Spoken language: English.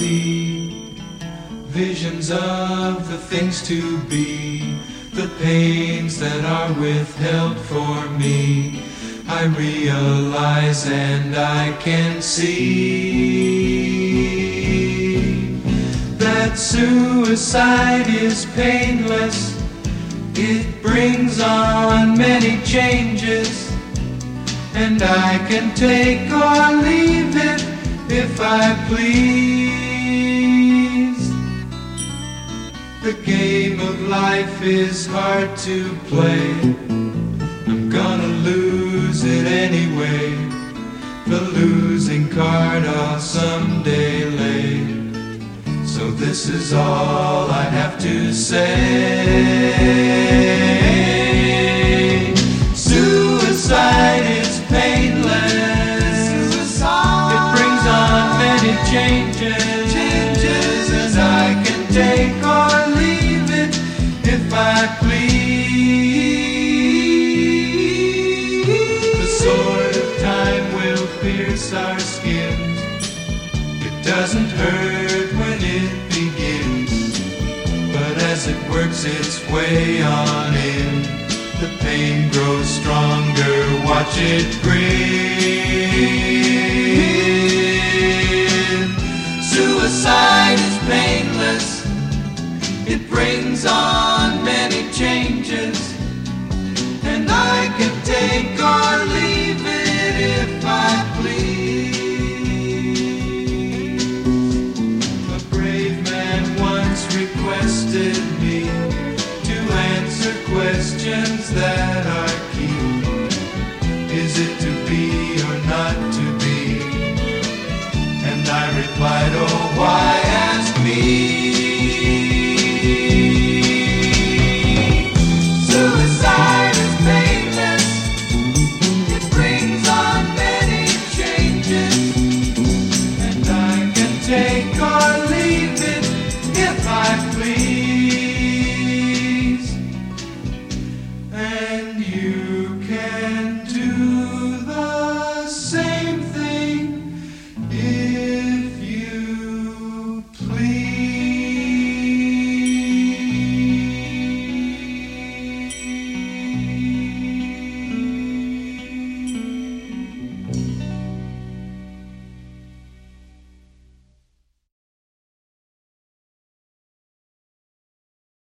see visions of the things to be, the pains that are withheld for me. I realize and I can see that suicide is painless. It brings on many changes, and I can take or leave it if I please. The game of life is hard to play. I'm gonna lose it anyway. The losing card I'll someday lay. So this is all I have to say. Suicide is painless. It brings on many changes, and I can take or leave it if I please. The sword of time will pierce our skin. It doesn't hurt when it begins, but as it works its way on in, the pain grows stronger. Watch it grin. Suicide is painless. It brings on many changes, and I can take or leave it if I please. A brave man once requested me to answer questions that are key. Is it too